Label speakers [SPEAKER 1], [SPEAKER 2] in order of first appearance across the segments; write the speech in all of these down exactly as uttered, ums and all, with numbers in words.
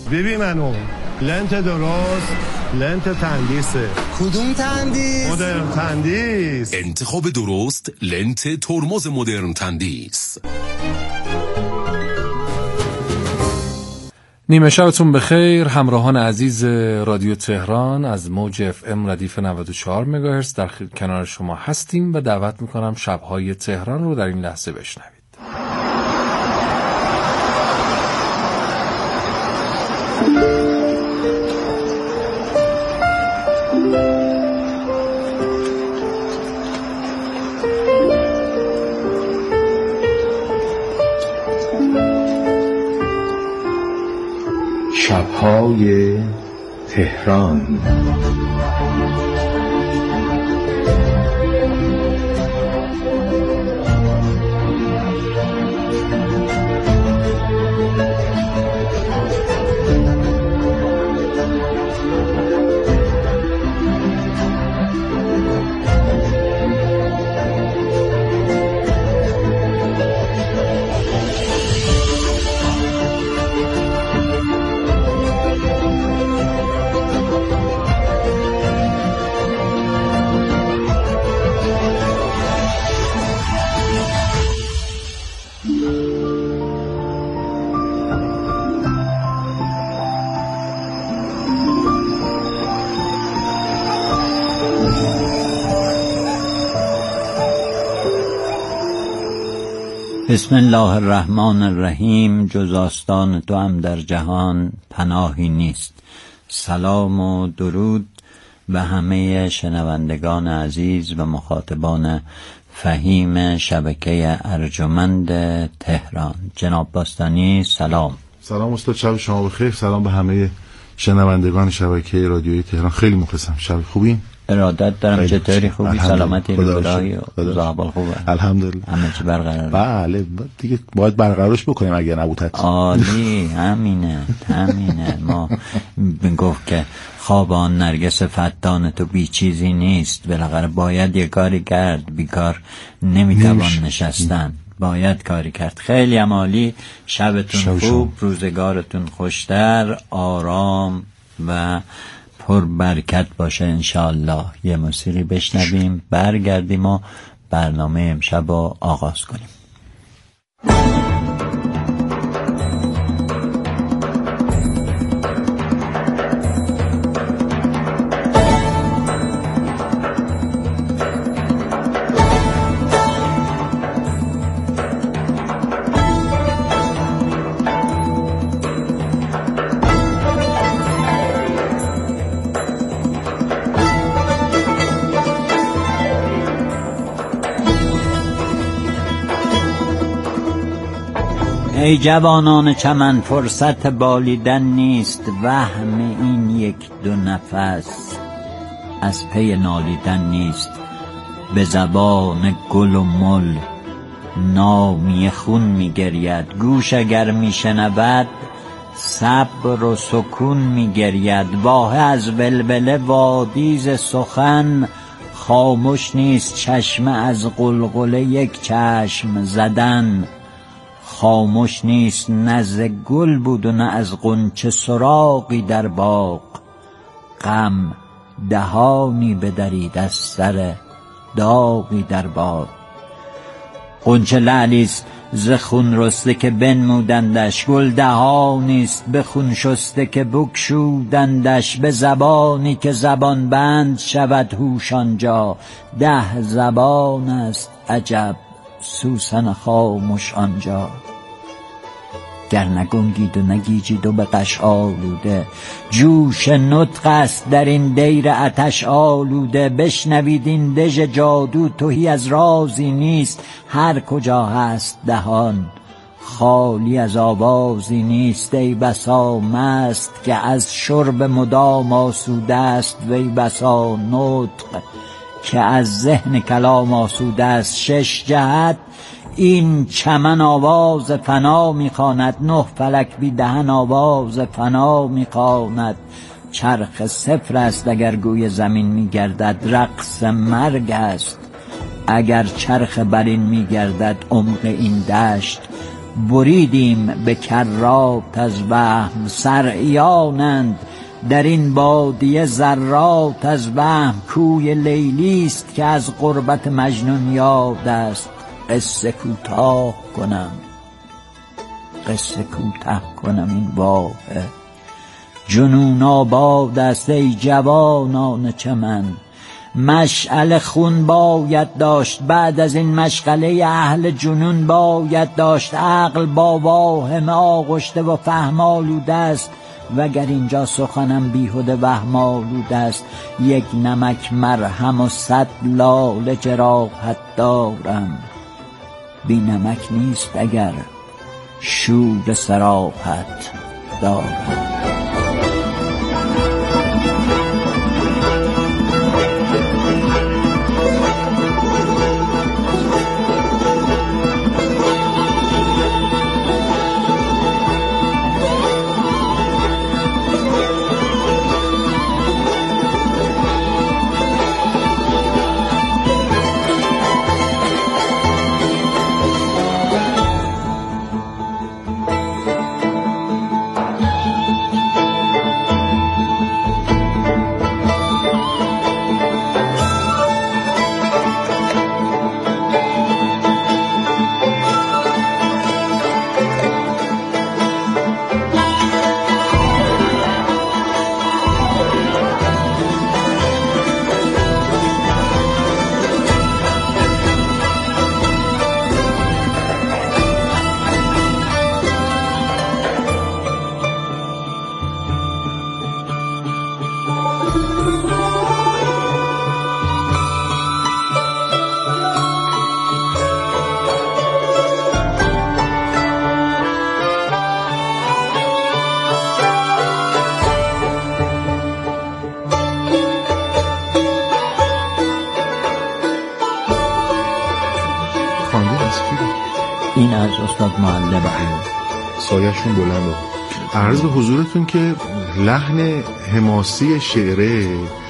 [SPEAKER 1] ببین منو لنت درست، لنت تندیسه.
[SPEAKER 2] کدوم تندیس؟
[SPEAKER 1] مدرن تندیس.
[SPEAKER 3] انتخاب درست لنت ترمز مدرن تندیس.
[SPEAKER 4] نیمه شبتون بخیر همراهان عزیز رادیو تهران. از موج اف ام ردیف نود و چهار مگاهرتز در کنار شما هستیم و دعوت میکنم شبهای تهران رو در این لحظه بشنوید.
[SPEAKER 5] شب‌های تهران.
[SPEAKER 6] بسم الله الرحمن الرحیم. جز آستان تو هم در جهان پناهی نیست. سلام و درود به همه شنوندگان عزیز و مخاطبان فهیم شبکه ارجمند تهران. جناب باستانی سلام.
[SPEAKER 7] سلام استاد، شب شما بخیر. سلام به همه شنوندگان شبکه رادیویی تهران. خیلی مخلصم. شب خوبی؟
[SPEAKER 6] ارادت دارم. چطوری؟ خوبی؟ سلامتی؟ روبرایی و زابال خوبه؟
[SPEAKER 7] الحمدلله.
[SPEAKER 6] همه چی برقراره؟
[SPEAKER 7] بله دیگه باید برقرارش بکنیم اگر نبود.
[SPEAKER 6] عالی. همینه همینه. ما میگفت که خواب آن نرگس فتان تو بی چیزی نیست. بالاخره باید یه کاری کرد. بیکار نمیتوان نشستن. باید کاری کرد. خیلی هم عالی. شبتون شب خوب، روزگارتون خوشتر، آرام و پر برکت باشه انشاءالله. یه موسیقی بشنویم برگردیم و برنامه امشب رو آغاز کنیم. ای جوانان چمن فرصت بالیدن نیست. وهم این یک دو نفس از پی نالیدن نیست. به زبان گل و مل نامی خون می گرید. گوش اگر می شنود صبر و سکون می گرید. واه از ولوله وادیز سخن خاموش نیست. چشم از قلقله یک چشم زدن خاموش نیست. نه از گل بود و نه از غنچه سراغی در باغ. غم دهانی بدرید از سر داغی در باغ. غنچه لعلیست ز خون رسته که بنمودندش. گل دهانیست به خون شسته که بگشودندش. به زبانی که زبان بند شود هوش آنجا. ده زبان است عجب سوسن خاموش آنجا. گر نگنگید و نگیجید و به غش آلوده. جوش نطق است در این دیر آتش آلوده. بشنوید این دژ جادو تهی از رازی نیست. هر کجا هست دهان خالی از آوازی نیست. ای بسا مست که از شرب مدام آسوده است. وی بسا نطق که از ذهن کلام آسوده است. شش جهت این چمن آواز فنا میخواند. نه فلک بی دهن آواز فنا میخواند. چرخ صفر است اگر گوی زمین میگردد. رقص مرگ است اگر چرخ برین میگردد. عمق این دشت بریدیم به کرات از وهم. سرعیانند در این بادیه ذرات از وهم. کوی لیلیست که از غربت مجنون یاد است. قصه کوتاه کنم قصه کوتاه کنم این واقعه. جنون آباد است ای جوانان چمن. مشعل خون باید داشت، بعد از این مشغله اهل جنون باید داشت. عقل با واهم آغشته و فهم آلوده است، وگر اینجا سخنم بیهوده وهم آلوده است. یک نمک مرهم و صد لاله جراحت دارم. بی نمک نیست اگر شور صراحت دارم. این از استاد معلم
[SPEAKER 7] سایه‌شون بلنده. عرض به حضورتون که لحن حماسی شعره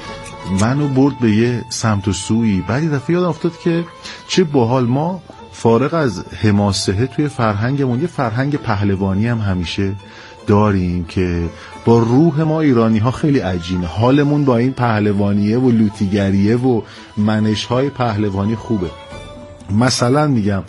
[SPEAKER 7] منو برد به یه سمت و سویی. بعد یه دفعه یادم افتاد که چه باحال ما فارغ از حماسه توی فرهنگمون یه فرهنگ پهلوانی هم همیشه داریم که با روح ما ایرانی ها خیلی عجیبه. حالمون با این پهلوانیه و لوتیگریه و منش‌های پهلوانی خوبه. مثلا میگم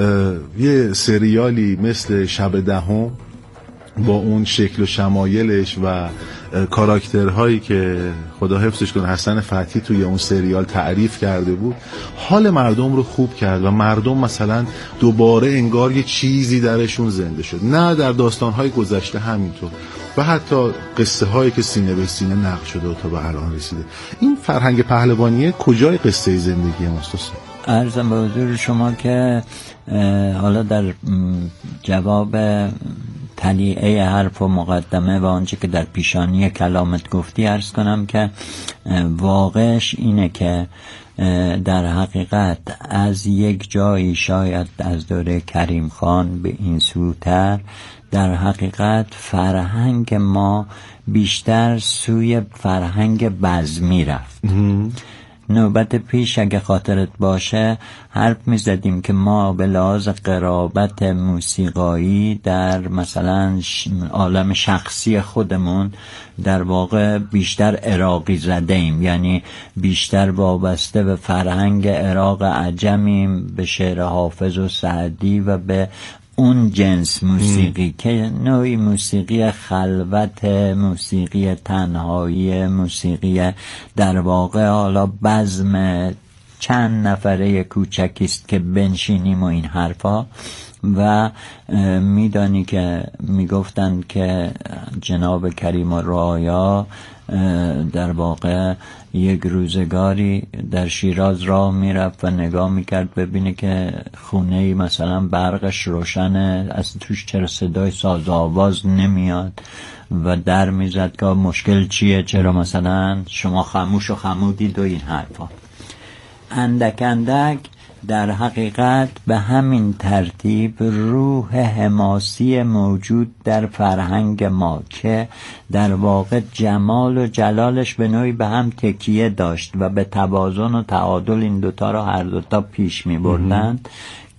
[SPEAKER 7] یه سریالی مثل شب دهم با اون شکل و شمایلش و کاراکترهایی که خدا حفظش کنه حسن فتحی توی اون سریال تعریف کرده بود، حال مردم رو خوب کرد و مردم مثلا دوباره انگار یه چیزی درشون زنده شد. نه در داستانهای گذشته همینطور و حتی قصه هایی که سینه به سینه نقل شده و تا به الان رسیده. این فرهنگ پهلوانیه کجای قصه زندگی ماست؟
[SPEAKER 6] عرضم به حضور شما که حالا در جواب تلیعه حرف و مقدمه و آنچه که در پیشانی کلامت گفتی عرض کنم که واقعش اینه که در حقیقت از یک جایی شاید از دوره کریم خان به این سوتر در حقیقت فرهنگ ما بیشتر سوی فرهنگ بزمی رفت. نوبت پیش اگه خاطرت باشه حرف می زدیم که ما به لحاظ قرابت موسیقایی در مثلا عالم شخصی خودمون در واقع بیشتر عراقی زده ایم، یعنی بیشتر وابسته به فرهنگ عراق عجمیم، به شعر حافظ و سعدی و به اون جنس موسیقی م. که نوعی موسیقی خلوت، موسیقی تنهایی، موسیقی در واقع حالا بزم چند نفره کوچکیست که بنشینیم و این حرفا. و میدانی که میگفتند که جناب کریم الرعایا در واقع یک روزگاری در شیراز راه میرفت و نگاه میکرد ببینه که خونه‌ای مثلا برقش روشنه، از توش چرا صدای ساز و آواز نمیاد و در میزد که مشکل چیه، چرا مثلا شما خاموش و خمودید و این حرفا. اندک اندک در حقیقت به همین ترتیب روح حماسی موجود در فرهنگ ما که در واقع جمال و جلالش به نوعی به هم تکیه داشت و به توازن و تعادل این دوتا رو هر دوتا پیش می بردند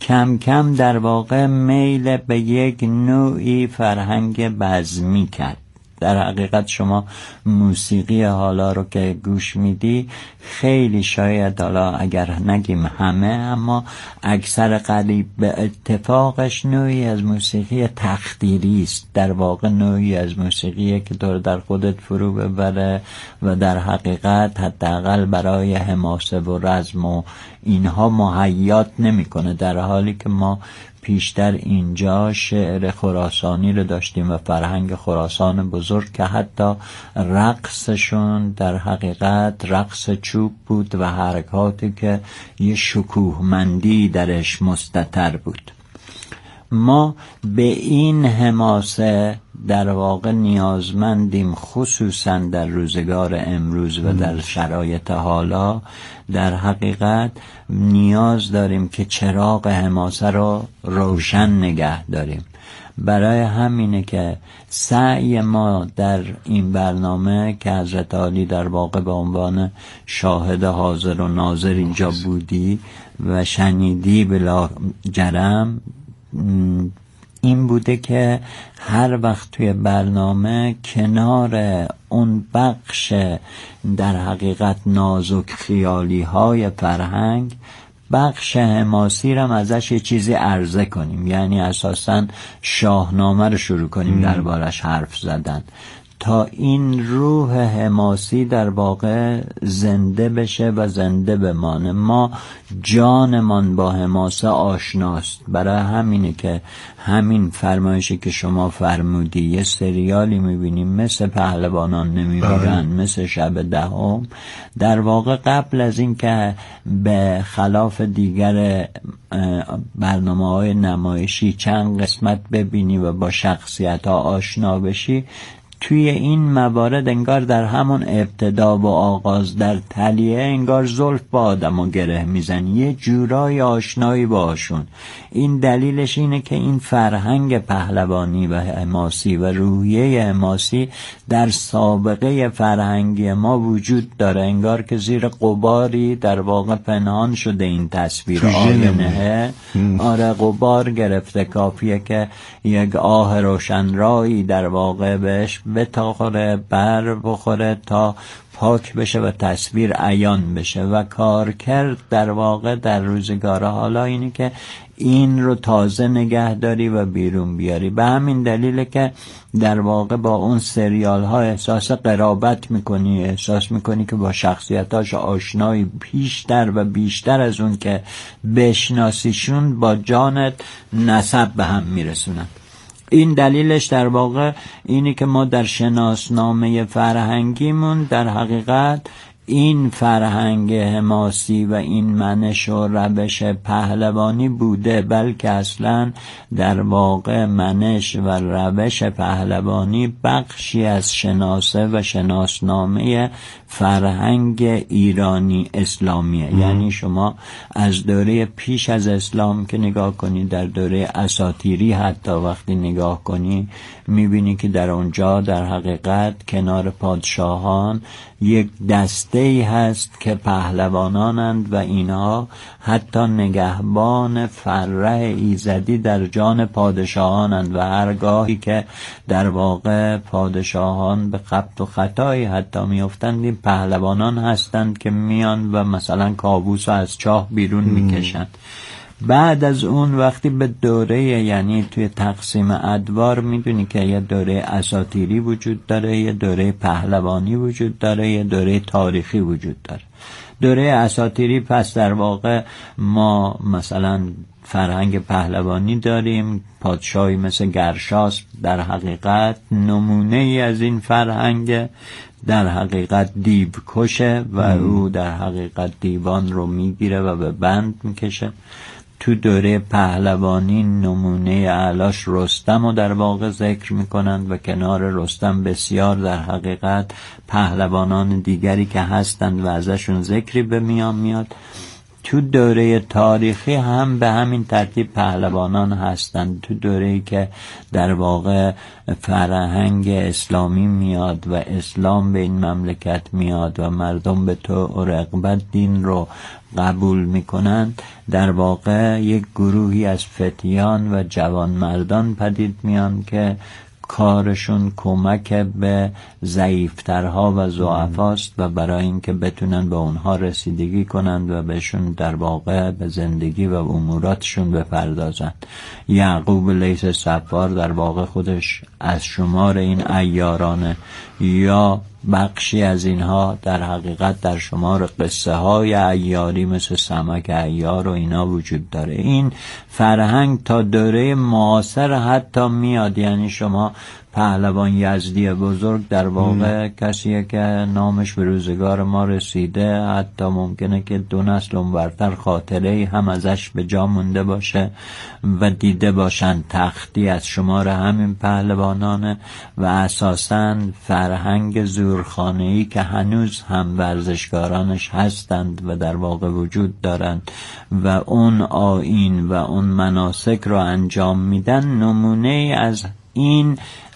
[SPEAKER 6] کم کم در واقع میل به یک نوعی فرهنگ بزمی کرد. در حقیقت شما موسیقی حالا رو که گوش میدی خیلی شاید حالا اگر نگیم همه اما اکثر قریب به اتفاقش نوعی از موسیقی تخدیری است، در واقع نوعی از موسیقی که تو در خودت فرو ببره و در حقیقت حداقل برای حماسه و رزم و اینها مهیات نمیکنه، در حالی که ما پیشتر اینجا شعر خراسانی رو داشتیم و فرهنگ خراسان بزرگ که حتی رقصشون در حقیقت رقص چوب بود و حرکاتی که یه شکوهمندی درش مستتر بود. ما به این حماسه در واقع نیازمندیم، خصوصا در روزگار امروز و در شرایط حالا در حقیقت نیاز داریم که چراغ حماسه رو روشن نگه داریم. برای همینه که سعی ما در این برنامه که حضرت عالی در واقع به عنوان شاهد حاضر و ناظر اینجا بودی و شنیدی بلا جرم، این بوده که هر وقت توی برنامه کنار اون بخش در حقیقت نازک خیالی های فرهنگ بخش حماسی رو ازش یه چیزی عرضه کنیم، یعنی اساساً شاهنامه رو شروع کنیم دربارش حرف زدن تا این روح حماسی در واقع زنده بشه و زنده بمانه. ما جانمان با حماسه آشناست، برای همینه که همین فرمایشی که شما فرمودی یه سریالی میبینیم مثل پهلوانان نمیمیرن، مثل شب دهم، در واقع قبل از این که به خلاف دیگر برنامه‌های نمایشی چند قسمت ببینی و با شخصیت ها آشنا بشی، توی این موارد انگار در همون ابتدا و آغاز در تلیه انگار زلف با آدم و گره میزنی، یه جورای آشنایی باشون. این دلیلش اینه که این فرهنگ پهلوانی و حماسی و روحیه حماسی در سابقه فرهنگی ما وجود داره، انگار که زیر غباری در واقع پنهان شده این تصویر آینه. آره غبار گرفته، کافیه که یک آه روشن رایی در واقع بهش بتاخره بر بخوره تا پاک بشه و تصویر عیان بشه. و کار کرد در واقع در روزگار حالا اینه که این رو تازه نگه داری و بیرون بیاری. به همین دلیله که در واقع با اون سریال ها احساس قرابت میکنی، احساس میکنی که با شخصیتاش آشنایی بیشتر و بیشتر از اون که بشناسیشون با جانت نسب به هم میرسونن. این دلیلش در واقع اینی که ما در شناسنامه فرهنگیمون در حقیقت این فرهنگ حماسی و این منش و روش پهلوانی بوده، بلکه اصلا در واقع منش و روش پهلوانی بخشی از شناسه و شناسنامه فرهنگ ایرانی اسلامیه. یعنی شما از دوره پیش از اسلام که نگاه کنی، در دوره اساطیری حتی وقتی نگاه کنی میبینی که در اونجا در حقیقت کنار پادشاهان یک دسته ای هست که پهلوانانند و اینها حتی نگهبان فره ایزدی در جان پادشاهانند و هرگاهی که در واقع پادشاهان به خبط و خطایی حتی میافتند، این پهلوانان هستند که میان و مثلا کابوس از چاه بیرون میکشند. بعد از اون وقتی به دوره، یعنی توی تقسیم ادوار میدونی که یه دوره اساطیری وجود داره، یه دوره پهلوانی وجود داره، یه دوره تاریخی وجود داره. دوره اساطیری پس در واقع ما مثلا فرهنگ پهلوانی داریم، پادشاهی مثل گرشاسب در حقیقت نمونه ای از این فرهنگ، در حقیقت دیو کشه و او در حقیقت دیوان رو میگیره و به بند میکشه. تو دوره پهلوانی نمونه اعلاش رستم رو در واقع ذکر میکنند و کنار رستم بسیار در حقیقت پهلوانان دیگری که هستند و ازشون ذکری به میان میاد. تو دوره تاریخی هم به همین ترتیب پهلوانان هستند. تو دوره‌ای که در واقع فرهنگ اسلامی میاد و اسلام به این مملکت میاد و مردم به طور رغبت دین رو قبول میکنن، در واقع یک گروهی از فتیان و جوانمردان پدید میان که کارشون کمک به ضعیفترها و ضعفاست و برای اینکه بتونن به اونها رسیدگی کنند و بهشون در واقع به زندگی و اموراتشون بپردازند. یعقوب لیث صفار در واقع خودش از شمار این عیارانه، یا بخشی از اینها در حقیقت در شمار قصه های عیاری مثل سمک عیار و اینا وجود داره. این فرهنگ تا دوره معاصر حتی میاد، یعنی شما پهلوان یزدی بزرگ در واقع کسیه که نامش به روزگار ما رسیده، حتی ممکنه که دو نسل اونورتر خاطره هم ازش به جا مونده باشه و دیده باشن. تختی از شمار همین پهلوانانه و اساساً فرهنگ زورخانه‌ای که هنوز هم ورزشکارانش هستند و در واقع وجود دارند و اون آیین و اون مناسک رو انجام میدن، نمونه از این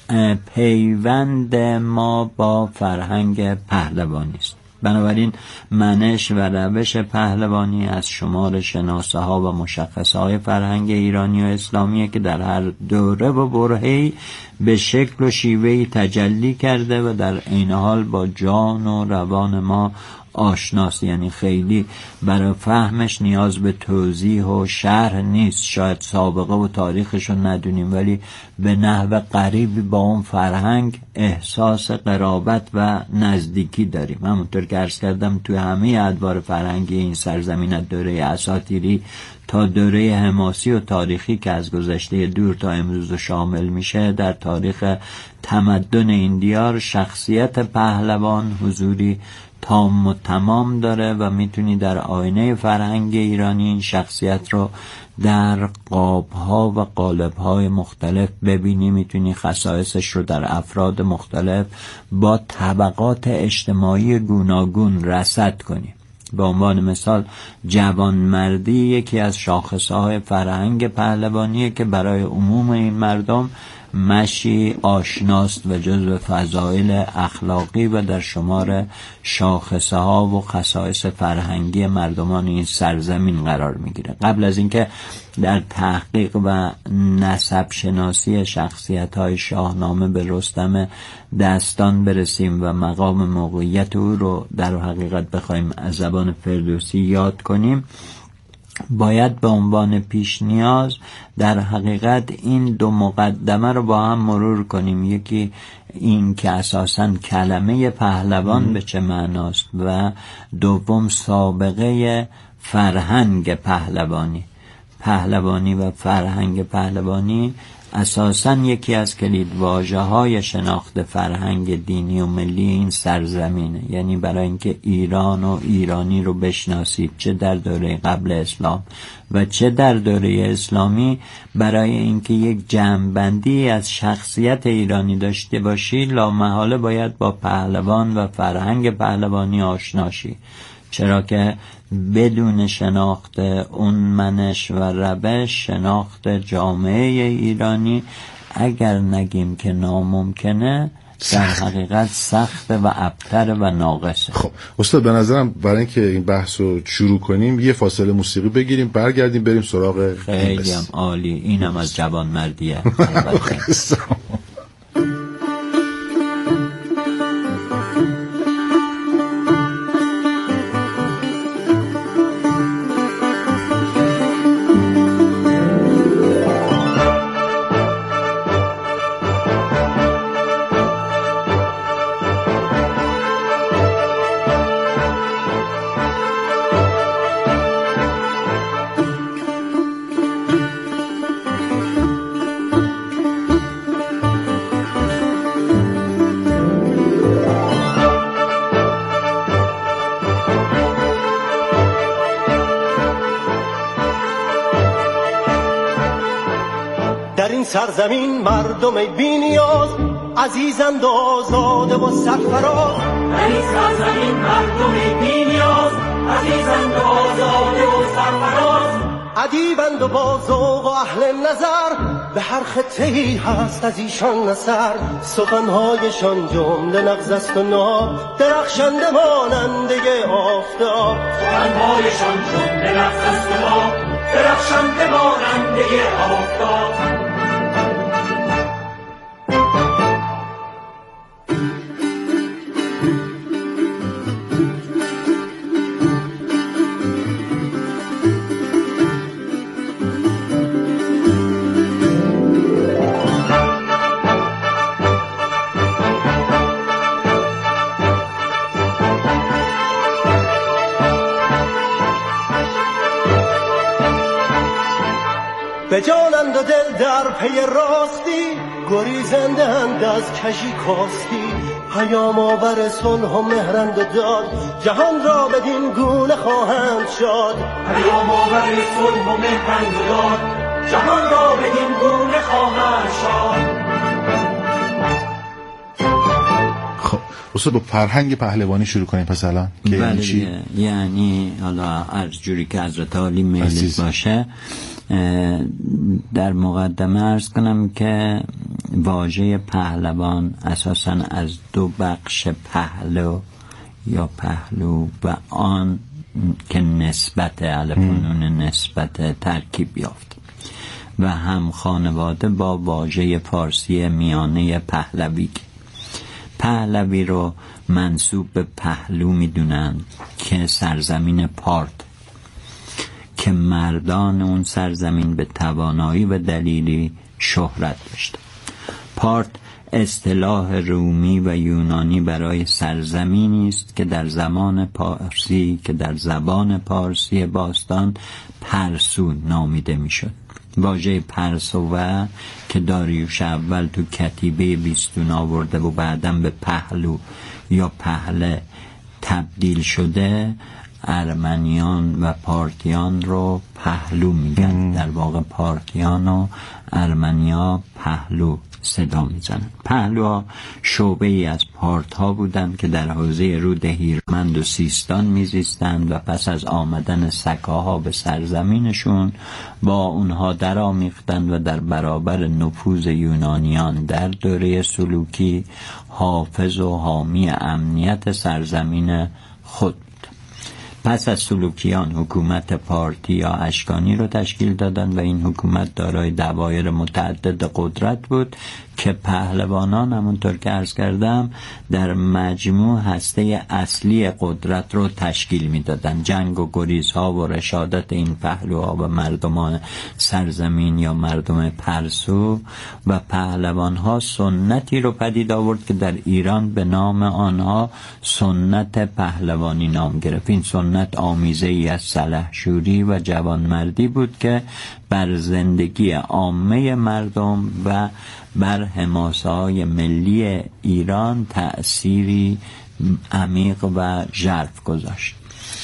[SPEAKER 6] پیوند ما با فرهنگ پهلوانی است. بنابراین منش و روش پهلوانی از شمار شناسه ها و مشخصه های فرهنگ ایرانی و اسلامیه که در هر دوره و برهه‌ای به شکل و شیوهی تجلی کرده و در این حال با جان و روان ما آشناست. یعنی خیلی برای فهمش نیاز به توضیح و شرح نیست. شاید سابقه و تاریخش رو ندونیم ولی به نحو قریبی با اون فرهنگ احساس قرابت و نزدیکی داریم. همونطور که عرض کردم توی همه ادوار فرهنگی این سرزمین از دوره اساطیری تا دوره حماسی و تاریخی که از گذشته دور تا امروز شامل میشه، در تاریخ تمدن این دیار شخصیت پهلوان حضوری تام و تمام داره و میتونی در آینه فرهنگ ایرانی این شخصیت رو در قابها و قالب‌های مختلف ببینی. میتونی خصایصش رو در افراد مختلف با طبقات اجتماعی گوناگون رصد کنی. به عنوان مثال جوانمردی یکی از شاخصهای فرهنگ پهلوانیه که برای عموم این مردم مشی آشناست و جزو فضایل اخلاقی و در شمار شاخصه ها و خصایص فرهنگی مردمان این سرزمین قرار میگیره. قبل از اینکه در تحقیق و نسب شناسی شخصیت های شاهنامه به رستم دستان برسیم و مقام موقعیت او رو در حقیقت بخوایم از زبان فردوسی یاد کنیم، باید به عنوان پیش نیاز در حقیقت این دو مقدمه رو با هم مرور کنیم. یکی این که اساساً کلمه پهلوان به چه معناست و دوم سابقه فرهنگ پهلوانی. پهلوانی و فرهنگ پهلوانی اساساً یکی از کلیدواژه‌های شناخت فرهنگ دینی و ملی این سرزمینه. یعنی برای اینکه ایران و ایرانی رو بشناسید، چه در دوره قبل اسلام و چه در دوره اسلامی، برای اینکه یک جمع‌بندی از شخصیت ایرانی داشته باشی، لامحاله باید با پهلوان و فرهنگ پهلوانی آشنا شی. چرا که بدون شناخت اون منش و روش، شناخت جامعه ایرانی اگر نگیم که ناممکنه، در حقیقت سخته و ابتر و ناقصه.
[SPEAKER 7] خب استاد، به نظرم برای اینکه این بحث رو شروع کنیم یه فاصله موسیقی بگیریم، برگردیم بریم سراغ.
[SPEAKER 6] خیلی هم عالی، اینم از جوان مردیه.
[SPEAKER 2] سرزمین مردم بی نیاز، عزیزند و آزاده و سرفراز. در این سرزمین مردم بی نیاز، عزیزند و آزاده و ادیبند و با ذوق و اهل نظر، به هر خطه‌ای هست از ایشان نظر. سخنهایشان جمله نغز است و ناب، درخشنده ماننده آفتاب.
[SPEAKER 8] سخنهایشان جمله نغز است و ناب، درخشنده ماننده آفتاب.
[SPEAKER 2] به جانند و دل در پی راستی، گریزنده اند از کژی کاستی. پیام آور صلح و مهرند و داد، جهان را بدین گونه خواهند شاد.
[SPEAKER 8] پیام آور صلح و مهرند و داد، جهان را بدین گونه خواهند شاد.
[SPEAKER 7] خب اصلا با فرهنگ پهلوانی شروع کنیم پس الان.
[SPEAKER 6] بله چی؟ یعنی حالا هر جوری که حضرت عالی میلت باشه. در مقدمه عرض کنم که واژه پهلوان اساساً از دو بخش پهلو یا پهلو و آن که نسبت الفنون نسبت ترکیب یافت و هم خانواده با واژه فارسی میانه پهلوی. پهلوی رو منسوب به پهلو میدونن که سرزمین پارت، که مردان اون سرزمین به توانایی و دلیلی شهرت داشت. پارت اصطلاح رومی و یونانی برای سرزمینی است که در زمان پارسی که در زبان پارسی باستان پرسو نامیده میشد. واژه پرسوه که داریوش اول تو کتیبه بیستون آورده و بعداً به پهلو یا پهله تبدیل شده، ارمنیان و پارتیان رو پهلو میگن. در واقع پارتیان و ارمنیا پهلو صدا میزنن. پهلوها شعبه ای از پارت ها بودند که در حوزه رود هیرمند و سیستان میزیستند و پس از آمدن سکاها به سرزمینشون با اونها در آمیختند و در برابر نفوذ یونانیان در دوره سلوکی حافظ و حامی امنیت سرزمین خود. پس از سلوکیان حکومت پارتی یا اشکانی رو تشکیل دادند و این حکومت دارای دوایر متعدد قدرت بود که پهلوانان همونطور که عرض کردم در مجموع هسته اصلی قدرت رو تشکیل میدادند. جنگ و گریزها و رشادت این پهلوها و مردمان سرزمین یا مردم پرسو و پهلوانها سنتی رو پدید آورد که در ایران به نام آنها سنت پهلوانی نام گرفت. این سنت آمیزه ای از سلحشوری و جوانمردی بود که بر زندگی عامه مردم و بر حماسه‌های ملی ایران تأثیری عمیق و ژرف گذاشت.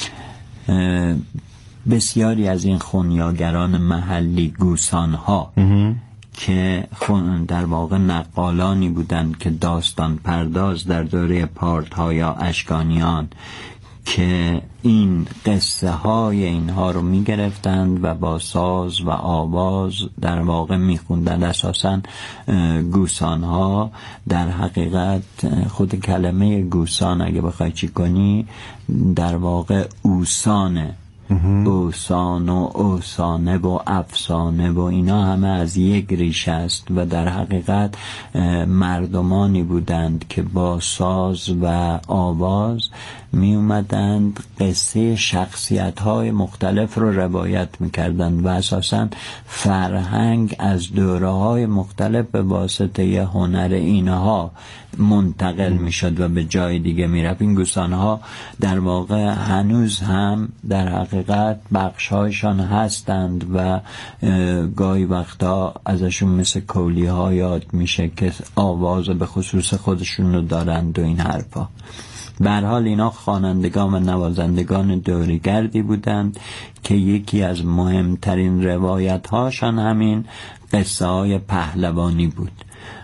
[SPEAKER 6] بسیاری از این خونیاگران محلی گوسانها که در واقع نقالانی بودند که داستان پرداز در دوره پارت‌ها یا اشکانیان که این قصه های اینها رو می گرفتند و با ساز و آواز در واقع می خوندند. اساساً گوسان ها در حقیقت خود کلمه گوسان اگه بخوای چی کنی در واقع اوسانه، اوسان و اوسانه و افسانه و اینا همه از یک ریشه است و در حقیقت مردمانی بودند که با ساز و آواز می اومدند قصه شخصیت های مختلف رو روایت می کردند و اساساً فرهنگ از دوره های مختلف به واسطه هنر اینها منتقل می شد و به جای دیگه می رفت. این گوسان ها در واقع هنوز هم در حقیقت بخش هایشان هستند و گاهی وقتا ازشون مثل کولی ها یاد میشه که آواز به خصوص خودشون رو دارند و این حرفا. به هر حال اینا خوانندگان و نوازندگان دورگردی بودند که یکی از مهمترین روایت هاشان همین قصه های پهلوانی بود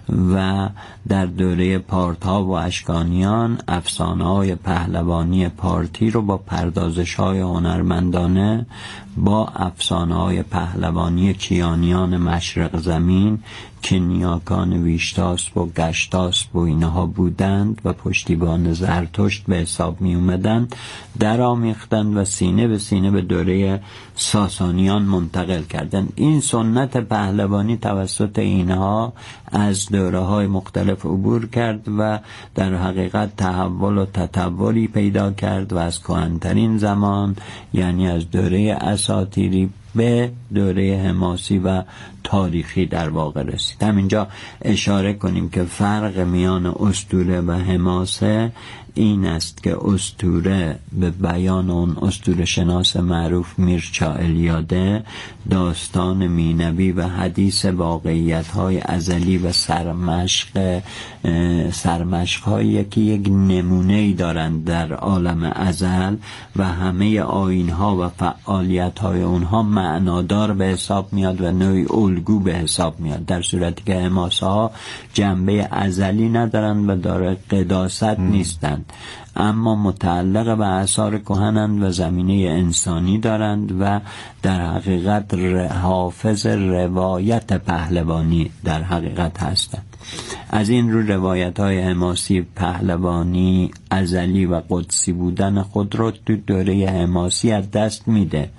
[SPEAKER 6] و در دوره پارت‌ها و اشکانیان افسانه‌های پهلوانی پارتی رو با پردازش‌های هنرمندانه با افسانه‌های پهلوانی کیانیان مشرق زمین که نیاکان ویشتاسپ و گشتاسپ و اینها بودند و پشتیبان زرتشت به حساب می اومدند در آمیختند و سینه به سینه به دوره ساسانیان منتقل کردند. این سنت پهلوانی توسط اینها از دوره های مختلف عبور کرد و در حقیقت تحول و تطوری پیدا کرد و از کهن‌ترین زمان یعنی از دوره اساطیری به دوره حماسی و تاریخی در واقع رسید. همینجا اشاره کنیم که فرق میان اسطوره و حماسه این است که اسطوره به بیان اون اسطوره شناس معروف میرچا الیاده داستان مینوی و حدیث واقعیت‌های ازلی و سرمشق سرمشق‌هایی که یک نمونه‌ای دارند در عالم ازل و همه آیین‌ها و فعالیت‌های اونها معنادار به حساب میاد و نوعی الگو به حساب میاد، در صورتی که حماسه‌ها جنبه ازلی ندارند و داره قداست نیستند اما متعلق به آثار کهنند و زمینه انسانی دارند و در حقیقت حافظ روایت پهلوانی در حقیقت هستند. از این رو روایت های حماسی پهلوانی ازلی و قدسی بودن خود رو تو دوره حماسی از دست میده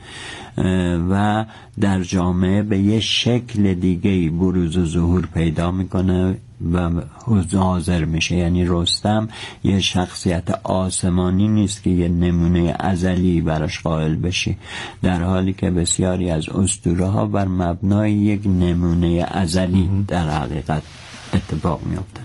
[SPEAKER 6] و در جامعه به یه شکل دیگه بروز و ظهور پیدا میکنه و حاضر میشه. یعنی رستم یه شخصیت آسمانی نیست که یه نمونه ازلی براش قائل بشی، در حالی که بسیاری از اسطوره ها بر مبنای یک نمونه ازلی در حقیقت اتفاق میفته.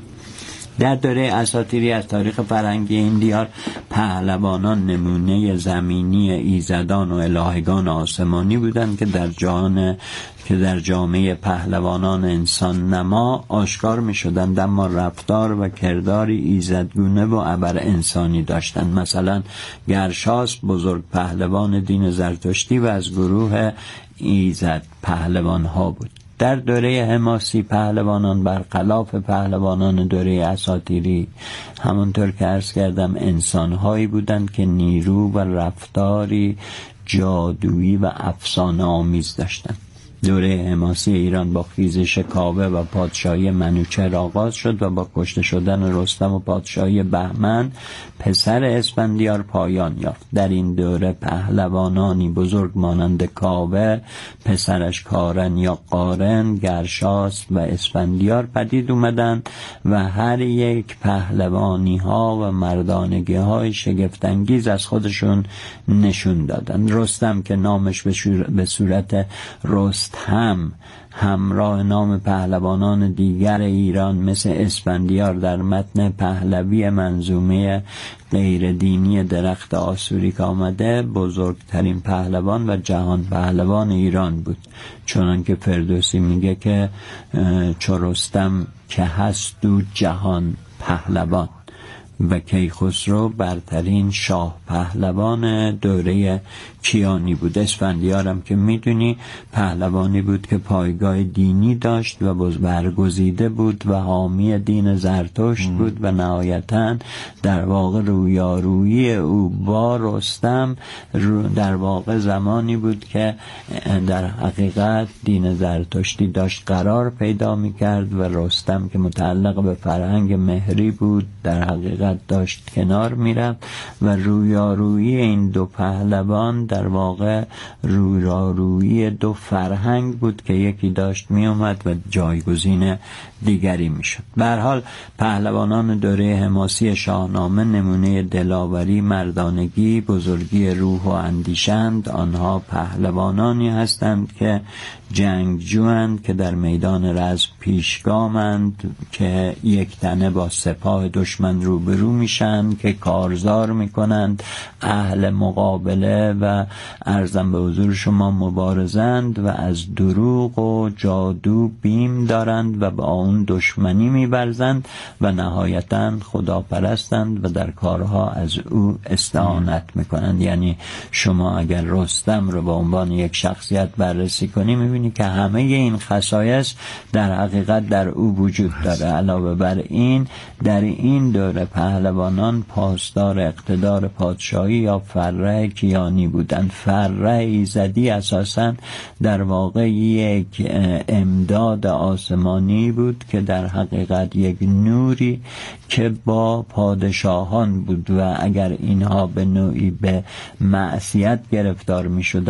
[SPEAKER 6] در دوره اساطیری از تاریخ فرهنگی این دیار پهلوانان نمونه زمینی ایزدان و الهگان آسمانی بودند که در جهان که در جامعه پهلوانان انسان نما آشکار می شدند اما رفتار و کرداری ایزدگونه و ابر انسانی داشتند. مثلا گرشاسپ بزرگ پهلوان دین زرتشتی و از گروه ایزد پهلوان ها بود. در دوره حماسی پهلوانان برخلاف پهلوانان دوره اساطیری همانطور که عرض کردم انسان‌هایی بودند که نیرو و رفتاری جادویی و افسانه آمیز داشتند. دوره حماسی ایران با خیزش کاوه و پادشاهی منوچهر آغاز شد و با کشته شدن رستم و پادشاهی بهمن پسر اسفندیار پایان یافت. در این دوره پهلوانانی بزرگ مانند کاوه، پسرش کارن یا قارن، گرشاسپ و اسفندیار پدید اومدند و هر یک پهلوانی ها و مردانگی های شگفت‌انگیز از خودشون نشون دادند. رستم که نامش به صورت رست هم همراه نام پهلوانان دیگر ایران مثل اسفندیار در متن پهلوی منظومه غیر دینی درخت آسوریک آمده، بزرگترین پهلوان و جهان پهلوان ایران بود. چنانکه فردوسی میگه که چو رستم که هست و جهان پهلوان و کیخسرو برترین شاه پهلوان دوره کیانی بود. اسفندیارم که میدونی پهلوانی بود که پایگاه دینی داشت و برگزیده بود و حامی دین زرتشت ام. بود و نهایتاً در واقع رویارویی او با رستم در واقع زمانی بود که در حقیقت دین زرتشتی داشت قرار پیدا میکرد و رستم که متعلق به فرهنگ مهری بود در حقیقت داشت کنار میرفت و رویارویی این دو پهلوان در واقع رویارویی دو فرهنگ بود که یکی داشت می اومد و جایگزین دیگری می شد. به هر حال پهلوانان دوره حماسی شاهنامه نمونه دلاوری، مردانگی، بزرگی روح و اندیشند. آنها پهلوانانی هستند که جنگجویند که در میدان رزم پیشگامند، که یک تنه با سپاه دشمن روبرو میشن، که کارزار میکنند، اهل مقابله و و عرضم به حضور شما مبارزند و از دروغ و جادو بیم دارند و با اون دشمنی می‌ورزند و نهایتاً خداپرستند و در کارها از او استعانت میکنند. یعنی شما اگر رستم رو به عنوان یک شخصیت بررسی کنی میبینی که همه این خصایص در حقیقت در او وجود داره. علاوه بر این در این دوره پهلوانان پاسدار اقتدار پادشاهی یا فره کیانی بودند. فره ایزدی اساساً در واقع یک امداد آسمانی بود که در حقیقت یک نوری که با پادشاهان بود و اگر اینها به نوعی به معصیت گرفتار می شدن